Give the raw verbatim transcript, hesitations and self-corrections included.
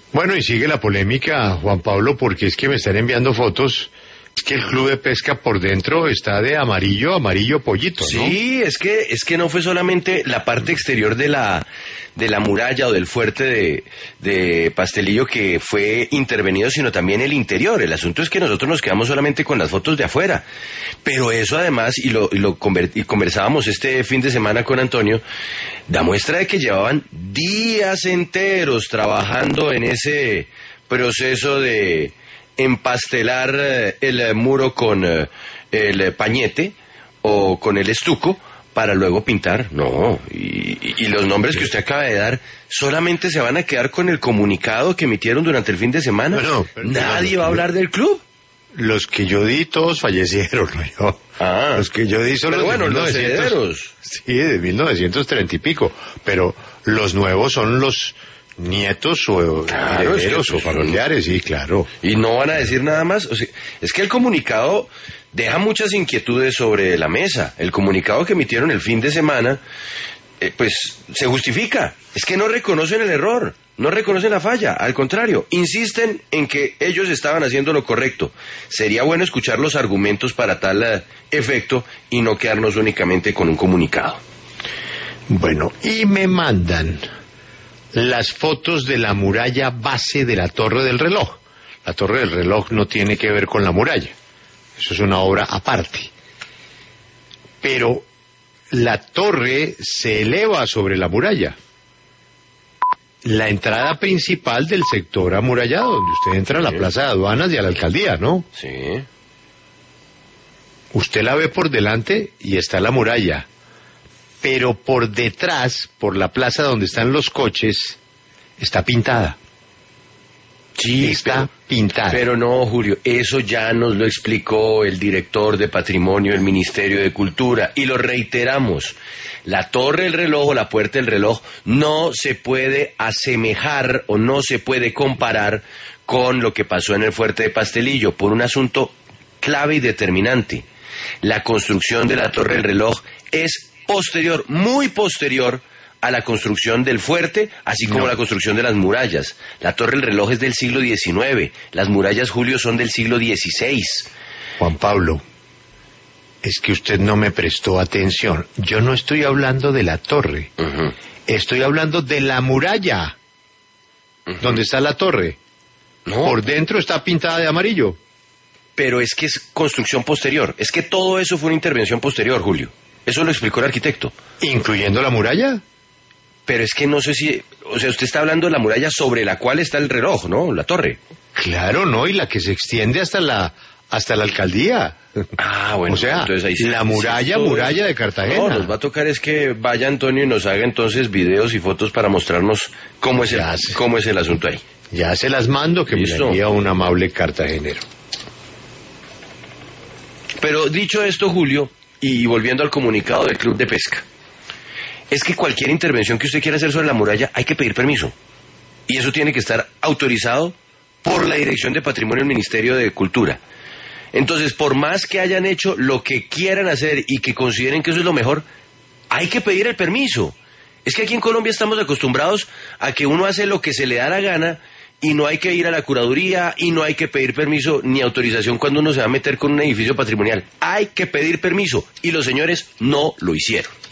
Bueno, y sigue la polémica, Juan Pablo, porque es que me están enviando fotos. Es que el club de pesca por dentro está de amarillo, amarillo pollito, ¿no? Sí, es que es que no fue solamente la parte exterior de la de la muralla o del fuerte de, de Pastelillo que fue intervenido, sino también el interior. El asunto es que nosotros nos quedamos solamente con las fotos de afuera. Pero eso además, y lo, y lo conver, y conversábamos este fin de semana con Antonio, da muestra de que llevaban días enteros trabajando en ese proceso de empastelar el muro con el pañete o con el estuco para luego pintar. No, y, y los nombres que usted acaba de dar solamente se van a quedar con el comunicado que emitieron durante el fin de semana. Bueno, pero, nadie pero, va a hablar del club. Los que yo di todos fallecieron, ¿no? Yo, ah, los que yo di son pero los bueno, de mil novecientos, los herederos. Sí, de mil novecientos treinta y pico, pero los nuevos son los nietos o claro, herederos sí, o familiares, sí, claro. Y no van a decir nada más. O sea, es que el comunicado deja muchas inquietudes sobre la mesa. El comunicado que emitieron el fin de semana, eh, pues se justifica. Es que no reconocen el error, no reconocen la falla. Al contrario, insisten en que ellos estaban haciendo lo correcto. Sería bueno escuchar los argumentos para tal uh, efecto y no quedarnos únicamente con un comunicado. Bueno, y me mandan las fotos de la muralla base de la Torre del Reloj. La Torre del Reloj no tiene que ver con la muralla. Eso es una obra aparte. Pero la torre se eleva sobre la muralla. La entrada principal del sector amurallado, donde usted entra a la Plaza de Aduanas y a la alcaldía, ¿no? Sí. Usted la ve por delante y está la muralla. Pero por detrás, por la plaza donde están los coches, está pintada. Sí, está pero, pintada. Pero no, Julio, eso ya nos lo explicó el director de Patrimonio del Ministerio de Cultura, y lo reiteramos. La Torre del Reloj o la Puerta del Reloj no se puede asemejar o no se puede comparar con lo que pasó en el Fuerte de Pastelillo, por un asunto clave y determinante. La construcción de la Torre del Reloj es posterior, muy posterior a la construcción del fuerte, así como no. la construcción de las murallas. La Torre del Reloj es del siglo diecinueve, las murallas, Julio, son del siglo dieciséis. Juan Pablo, es que usted no me prestó atención. Yo no estoy hablando de la torre, Uh-huh. estoy hablando de la muralla, Uh-huh. donde está la torre. No, Por dentro está pintada de amarillo. pero es que es construcción posterior. Es que todo eso fue una intervención posterior, Julio. Eso lo explicó el arquitecto. ¿Incluyendo la muralla? Pero es que no sé si... O sea, usted está hablando de la muralla sobre la cual está el reloj, ¿no? La torre. Claro, ¿no? Y la que se extiende hasta la hasta la alcaldía. Ah, bueno. O sea, entonces ahí sí, la muralla, sí, muralla de Cartagena. No, nos va a tocar es que vaya Antonio y nos haga entonces videos y fotos para mostrarnos cómo es el, cómo es el asunto ahí. Ya se las mando, que ¿Listo? me envía un amable cartagenero. Pero dicho esto, Julio, y volviendo al comunicado del Club de Pesca, es que cualquier intervención que usted quiera hacer sobre la muralla hay que pedir permiso. Y eso tiene que estar autorizado por la Dirección de Patrimonio del Ministerio de Cultura. Entonces, por más que hayan hecho lo que quieran hacer y que consideren que eso es lo mejor, hay que pedir el permiso. Es que aquí en Colombia estamos acostumbrados a que uno hace lo que se le da la gana y no hay que ir a la curaduría y no hay que pedir permiso ni autorización cuando uno se va a meter con un edificio patrimonial. Hay que pedir permiso y los señores no lo hicieron.